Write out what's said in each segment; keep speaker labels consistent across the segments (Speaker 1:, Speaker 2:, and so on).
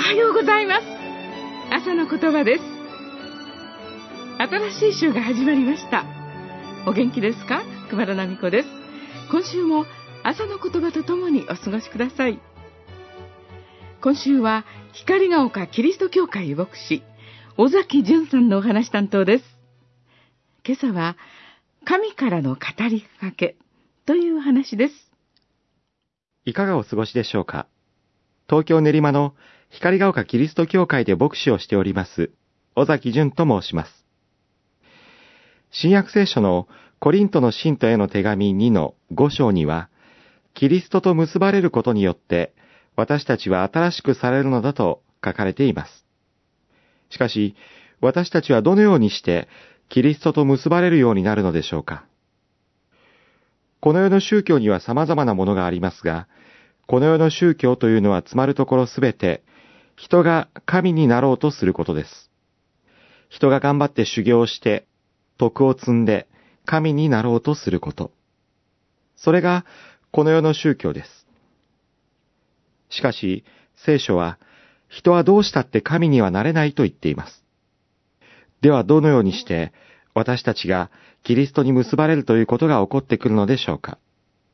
Speaker 1: はようございます。朝の言葉です。新しい週が始まりました。お元気ですか？熊田奈美子です。今週も朝の言葉とともにお過ごしください。今週は光が丘キリスト教会牧師尾崎淳さんのお話担当です。今朝は神からの語りかけという話です。
Speaker 2: いかがお過ごしでしょうか。東京練馬の光が丘キリスト教会で牧師をしております尾崎淳と申します。新約聖書のコリントの信徒への手紙2の5章には、キリストと結ばれることによって私たちは新しくされるのだと書かれています。しかし、私たちはどのようにしてキリストと結ばれるようになるのでしょうか。この世の宗教には様々なものがありますが、この世の宗教というのはつまるところすべて、人が神になろうとすることです。人が頑張って修行して、徳を積んで、神になろうとすること。それが、この世の宗教です。しかし、聖書は、人はどうしたって神にはなれないと言っています。ではどのようにして、私たちがキリストに結ばれるということが起こってくるのでしょうか。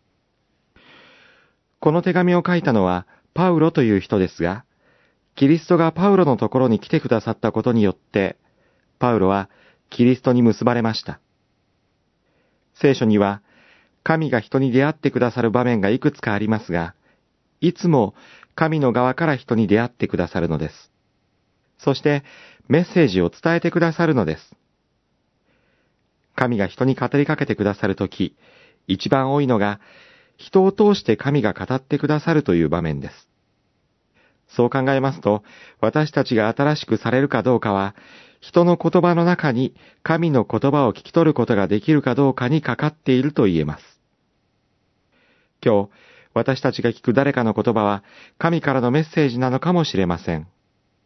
Speaker 2: この手紙を書いたのはパウロという人ですが、キリストがパウロのところに来てくださったことによって、パウロはキリストに結ばれました。聖書には、神が人に出会ってくださる場面がいくつかありますが、いつも神の側から人に出会ってくださるのです。そしてメッセージを伝えてくださるのです。神が人に語りかけてくださるとき、一番多いのが、人を通して神が語ってくださるという場面です。そう考えますと、私たちが新しくされるかどうかは、人の言葉の中に神の言葉を聞き取ることができるかどうかにかかっていると言えます。今日、私たちが聞く誰かの言葉は、神からのメッセージなのかもしれません。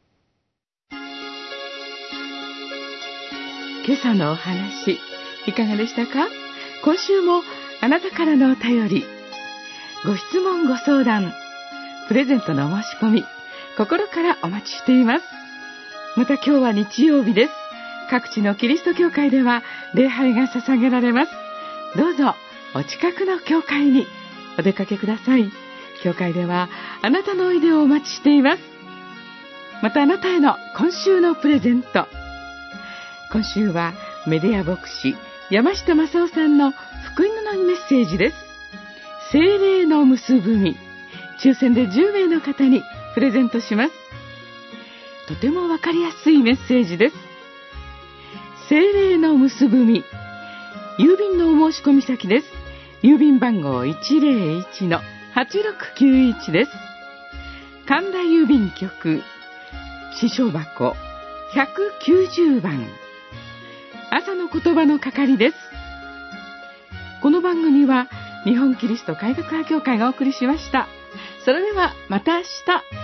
Speaker 1: 今朝のお話、いかがでしたか？今週もあなたからのお便り、ご質問ご相談、プレゼントのお申し込み、心からお待ちしています。また今日は日曜日です。各地のキリスト教会では礼拝が捧げられます。どうぞお近くの教会にお出かけください。教会ではあなたのおいでをお待ちしています。またあなたへの今週のプレゼント。今週はメディア牧師山下正夫さんの福音のメッセージです。聖霊の結ぶみ、抽選で10名の方にプレゼントします。とてもわかりやすいメッセージです。聖霊の結ぶみ、郵便のお申し込み先です。郵便番号 101-8691 です。神田郵便局支所箱190番、朝の言葉の係です。この番組は日本キリスト改革派協会がお送りしました。それではまた明日。